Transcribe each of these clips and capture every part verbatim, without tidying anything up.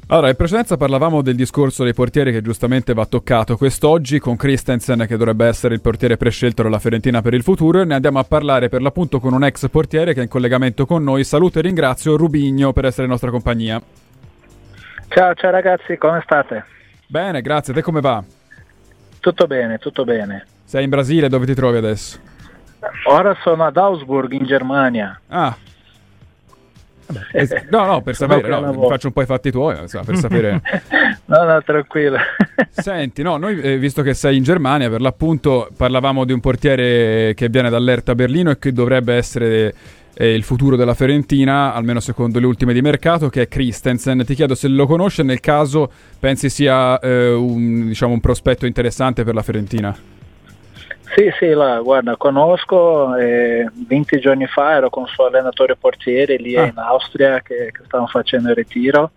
Allora, in precedenza parlavamo del discorso dei portieri che giustamente va toccato quest'oggi con Christensen, che dovrebbe essere il portiere prescelto della Fiorentina per il futuro, e ne andiamo a parlare per l'appunto con un ex portiere che è in collegamento con noi. Saluto e ringrazio Rubigno per essere in nostra compagnia. Ciao, ciao ragazzi, come state? Bene, grazie. Te come va? Tutto bene, tutto bene. Sei in Brasile, dove ti trovi adesso? Ora sono ad Augsburg, in Germania. Ah. Vabbè, no, no, per sapere, no, mi faccio un po' i fatti tuoi, insomma, per sapere. No, no, tranquillo. Senti, no, noi eh, visto che sei in Germania, per l'appunto parlavamo di un portiere che viene dall'Hertha Berlino e che dovrebbe essere eh, il futuro della Fiorentina, almeno secondo le ultime di mercato, che è Christensen. Ti chiedo se lo conosci e nel caso pensi sia eh, un, diciamo, un prospetto interessante per la Fiorentina. Sì, sì, la, guarda, conosco, eh, venti giorni fa ero con il suo allenatore portiere lì ah. in Austria che, che stavano facendo il ritiro,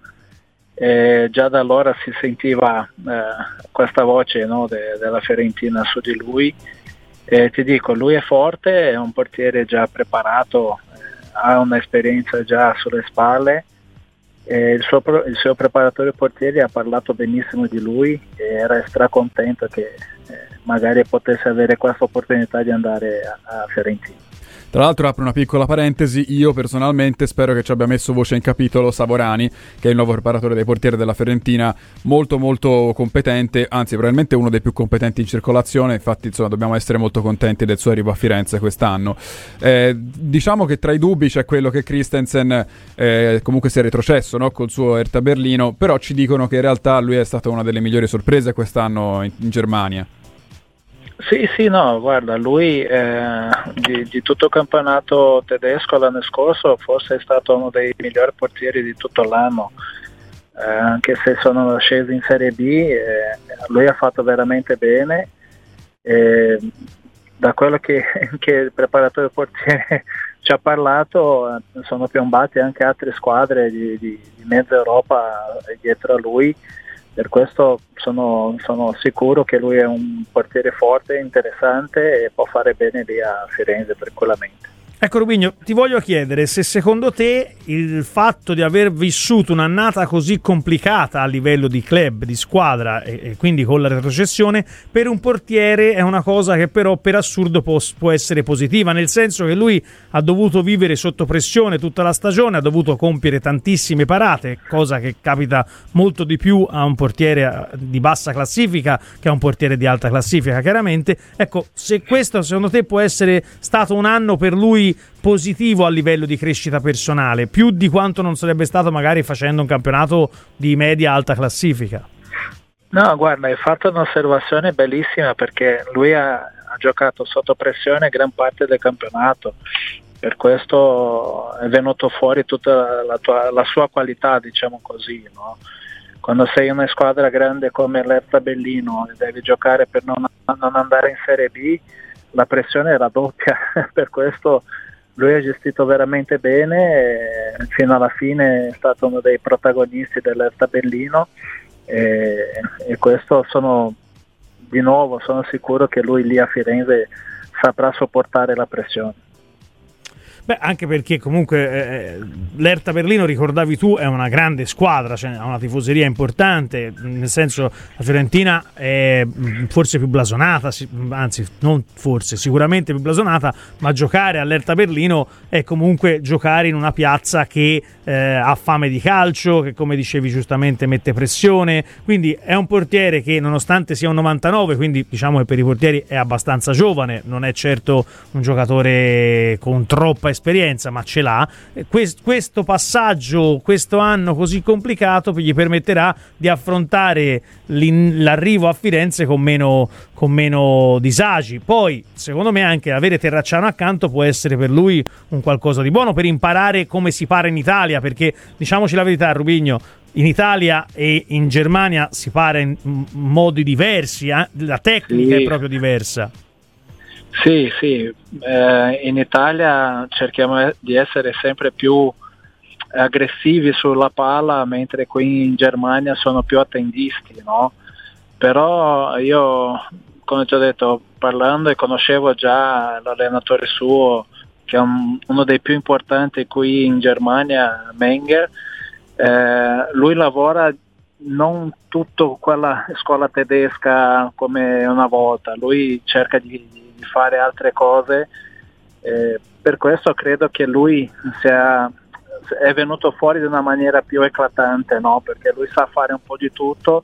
e già da allora si sentiva eh, questa voce, no, de, della Fiorentina su di lui, e ti dico, lui è forte, è un portiere già preparato, eh, ha un'esperienza già sulle spalle, e il, suo, il suo preparatore portiere ha parlato benissimo di lui e era stracontento che magari potesse avere questa opportunità di andare a, a Fiorentina. Tra l'altro apro una piccola parentesi, io personalmente spero che ci abbia messo voce in capitolo Savorani, che è il nuovo preparatore dei portieri della Fiorentina, molto molto competente, anzi probabilmente uno dei più competenti in circolazione, infatti insomma dobbiamo essere molto contenti del suo arrivo a Firenze quest'anno. Eh, diciamo che tra i dubbi c'è quello che Christensen eh, comunque si è retrocesso, no? Col suo Hertha Berlino, però ci dicono che in realtà lui è stata una delle migliori sorprese quest'anno in, in Germania. Sì, sì, no, guarda, lui eh, di, di tutto il campionato tedesco l'anno scorso forse è stato uno dei migliori portieri di tutto l'anno, eh, anche se sono scesi in Serie B, eh, lui ha fatto veramente bene, eh, da quello che, che il preparatore portiere ci ha parlato, eh, sono piombate anche altre squadre di, di, di mezza Europa dietro a lui. Per questo sono, sono sicuro che lui è un portiere forte, interessante e può fare bene lì a Firenze tranquillamente. Ecco Rubigno, ti voglio chiedere se secondo te il fatto di aver vissuto un'annata così complicata a livello di club, di squadra e, e quindi con la retrocessione, per un portiere è una cosa che però per assurdo può, può essere positiva, nel senso che lui ha dovuto vivere sotto pressione tutta la stagione, ha dovuto compiere tantissime parate, cosa che capita molto di più a un portiere di bassa classifica che a un portiere di alta classifica, chiaramente. Ecco, se questo secondo te può essere stato un anno per lui positivo a livello di crescita personale, più di quanto non sarebbe stato magari facendo un campionato di media alta classifica. No, guarda, hai fatto un'osservazione bellissima, perché lui ha, ha giocato sotto pressione gran parte del campionato, per questo è venuto fuori tutta la, tua, la sua qualità, diciamo così, no? Quando sei una squadra grande come l'Hertha Berlino e devi giocare per non, non andare in Serie B, la pressione è raddoppia, per questo lui ha gestito veramente bene e fino alla fine è stato uno dei protagonisti dell'Hertha Berlino e, e questo sono di nuovo sono sicuro che lui lì a Firenze saprà sopportare la pressione. Beh, anche perché comunque eh, l'Hertha Berlino, ricordavi tu, è una grande squadra, cioè ha una tifoseria importante, nel senso la Fiorentina è forse più blasonata, anzi non forse, sicuramente più blasonata, ma giocare all'Hertha Berlino è comunque giocare in una piazza che eh, ha fame di calcio, che come dicevi giustamente mette pressione, quindi è un portiere che nonostante sia un novantanove, quindi diciamo che per i portieri è abbastanza giovane, non è certo un giocatore con troppa esperienza, ma ce l'ha. Questo passaggio, questo anno così complicato gli permetterà di affrontare l'arrivo a Firenze con meno, con meno disagi. Poi secondo me anche avere Terracciano accanto può essere per lui un qualcosa di buono per imparare come si para in Italia, perché diciamoci la verità, Rubigno, in Italia e in Germania si para in modi diversi, eh? La tecnica sì. È proprio diversa. Sì, sì, eh, in Italia cerchiamo di essere sempre più aggressivi sulla palla, mentre qui in Germania sono più attendisti, no? Però io, come ti ho detto, parlando e conoscevo già l'allenatore suo, che è un, uno dei più importanti qui in Germania, Menger, Eh, lui lavora non tutto quella scuola tedesca come una volta, lui cerca di, di fare altre cose, eh, per questo credo che lui sia, è venuto fuori di una maniera più eclatante, no? Perché lui sa fare un po' di tutto,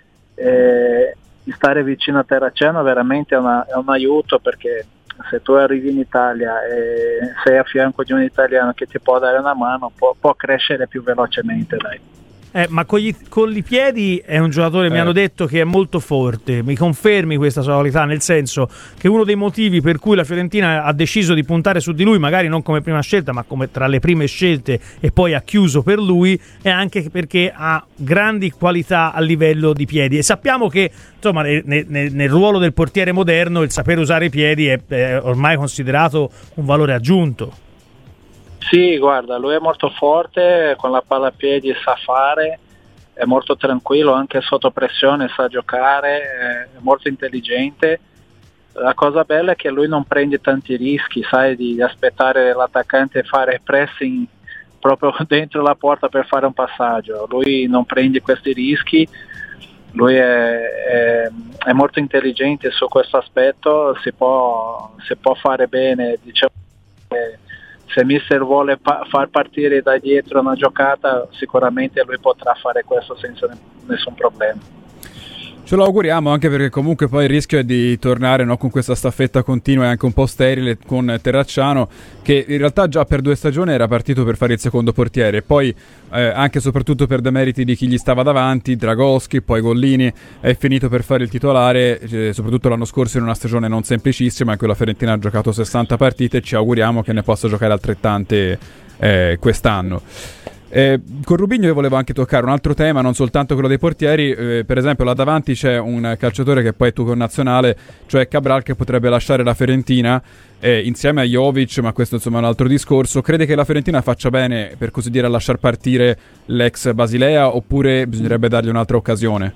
eh, stare vicino a Terracciano veramente è, una, è un aiuto, perché se tu arrivi in Italia e sei a fianco di un italiano che ti può dare una mano, può, può crescere più velocemente, dai. Eh, ma con, gli, con i piedi è un giocatore, eh. mi hanno detto, che è molto forte. Mi confermi questa sua qualità? Nel senso che uno dei motivi per cui la Fiorentina ha deciso di puntare su di lui, magari non come prima scelta, ma come tra le prime scelte, e poi ha chiuso per lui, è anche perché ha grandi qualità a livello di piedi. E sappiamo che, insomma, nel, nel, nel ruolo del portiere moderno il sapere usare i piedi è, è ormai considerato un valore aggiunto. Sì, guarda, lui è molto forte, con la palla a piedi sa fare, è molto tranquillo, anche sotto pressione sa giocare, è molto intelligente. La cosa bella è che lui non prende tanti rischi, sai, di aspettare l'attaccante e fare pressing proprio dentro la porta per fare un passaggio. Lui non prende questi rischi, lui è, è, è molto intelligente su questo aspetto, si può, si può fare bene, diciamo che se mister vuole pa- far partire da dietro una giocata, sicuramente lui potrà fare questo senza ne- nessun problema. Ce lo auguriamo, anche perché comunque poi il rischio è di tornare, no, con questa staffetta continua e anche un po' sterile con Terracciano, che in realtà già per due stagioni era partito per fare il secondo portiere, e poi eh, anche e soprattutto per demeriti di chi gli stava davanti, Dragoschi, poi Gollini, è finito per fare il titolare, eh, soprattutto l'anno scorso in una stagione non semplicissima in cui la Fiorentina ha giocato sessanta partite, e ci auguriamo che ne possa giocare altrettante eh, quest'anno. Eh, con Rubinho io volevo anche toccare un altro tema, non soltanto quello dei portieri. Eh, per esempio là davanti c'è un calciatore che poi è tuo connazionale, cioè Cabral, che potrebbe lasciare la Fiorentina eh, insieme a Jovic, ma questo insomma è un altro discorso. Crede che la Fiorentina faccia bene, per così dire, a lasciar partire l'ex Basilea, oppure bisognerebbe dargli un'altra occasione?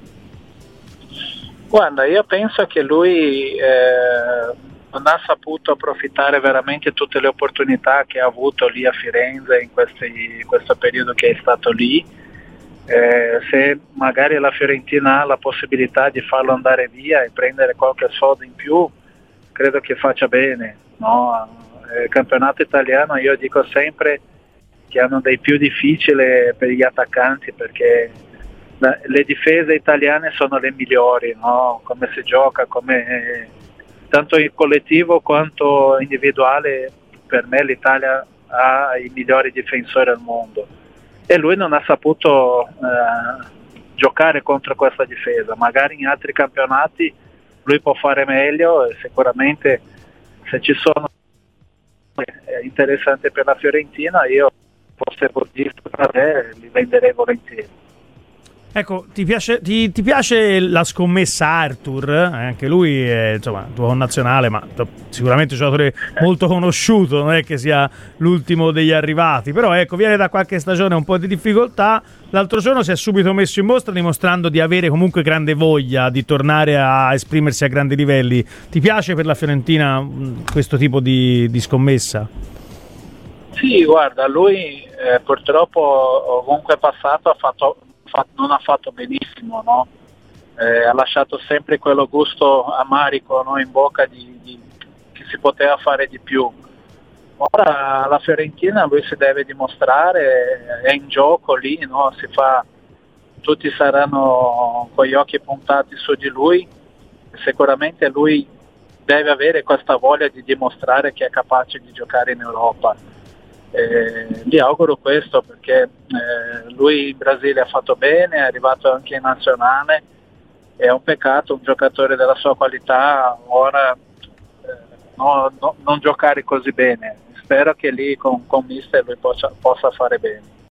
Guarda, io penso che lui eh, non ha saputo approfittare veramente tutte le opportunità che ha avuto lì a Firenze in, questi, in questo periodo che è stato lì. Eh, se magari la Fiorentina ha la possibilità di farlo andare via e prendere qualche soldo in più, credo che faccia bene, no? Il campionato italiano, io dico sempre che hanno dei più difficili per gli attaccanti, perché le difese italiane sono le migliori, no? Come si gioca, come tanto il collettivo quanto individuale, per me l'Italia ha i migliori difensori al mondo, e lui non ha saputo eh, giocare contro questa difesa. Magari in altri campionati lui può fare meglio, e sicuramente se ci sono è interessante per la Fiorentina, io fosse buddista per te li venderei volentieri. Ecco, ti piace, ti, ti piace la scommessa Arthur? Eh, anche lui è, insomma, tuo connazionale, ma sicuramente un giocatore molto conosciuto, non è che sia l'ultimo degli arrivati, però ecco, viene da qualche stagione un po' di difficoltà. L'altro giorno si è subito messo in mostra, dimostrando di avere comunque grande voglia di tornare a esprimersi a grandi livelli. Ti piace per la Fiorentina questo tipo di, di scommessa? Sì, guarda, lui eh, purtroppo ovunque è passato ha fatto non ha fatto benissimo, no? Eh, ha lasciato sempre quello gusto amarico, no, in bocca di, di che si poteva fare di più. Ora la Fiorentina lui si deve dimostrare, è in gioco lì, no? Si fa, tutti saranno con gli occhi puntati su di lui, sicuramente lui deve avere questa voglia di dimostrare che è capace di giocare in Europa. Eh, gli auguro questo, perché eh, lui in Brasile ha fatto bene, è arrivato anche in nazionale, è un peccato un giocatore della sua qualità ora eh, no, no, non giocare così bene. Spero che lì con, con mister lui possa, possa fare bene.